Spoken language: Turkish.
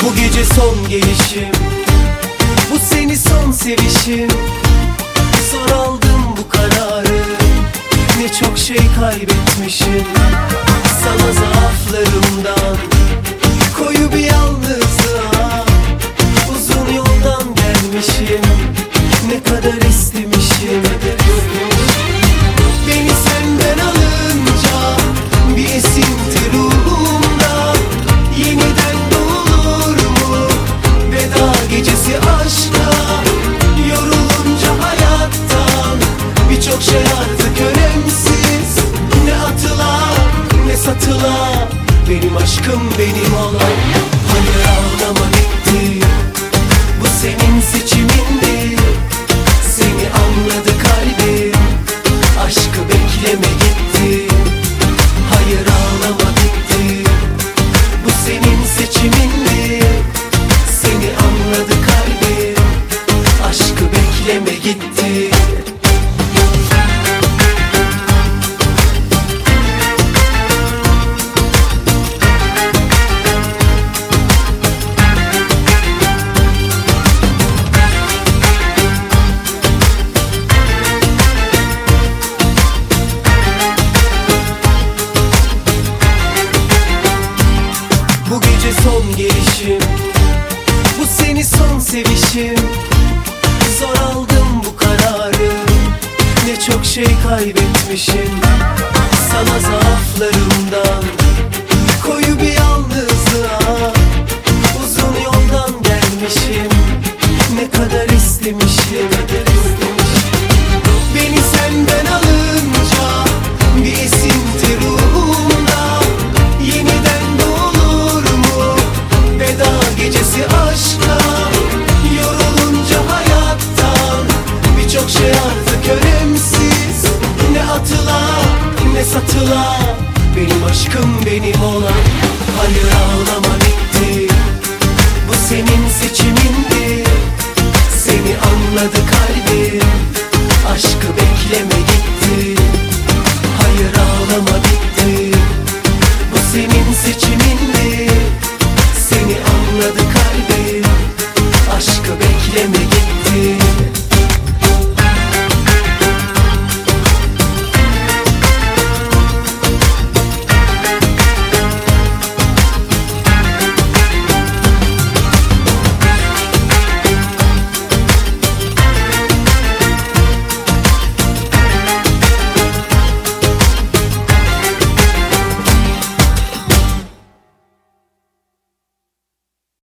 Bu gece son gelişim, bu seni son sevişim. Zor aldım bu kararı, ne çok şey kaybetmişim. Sana zaaflarımdan, koyu bir yalnızlığa, uzun yoldan gelmişim. Ne kadar istemişim. Beni senden alınca bir esinti ruhumda, yeniden doğulur mu veda gecesi aşka? Yorulunca hayattan birçok şey artık önemsiz. Ne atılar ne satılar, benim aşkım benim olan. Hayır ağlama bitti, bu senin seçimindi. Seni anladı kalbim, aşkı bekleme gitti. Hayır ağlama bitti, bu senin seçimindi. Seni anladı kalbim, aşkı bekleme gitti. Bu gece son gelişim, bu seni son sevişim. Zor aldım bu kararı, ne çok şey kaybetmişim. Sana zaaflarımdan, koyu bir yalnızlığa, uzun yoldan gelmişim. Ne kadar istemişim.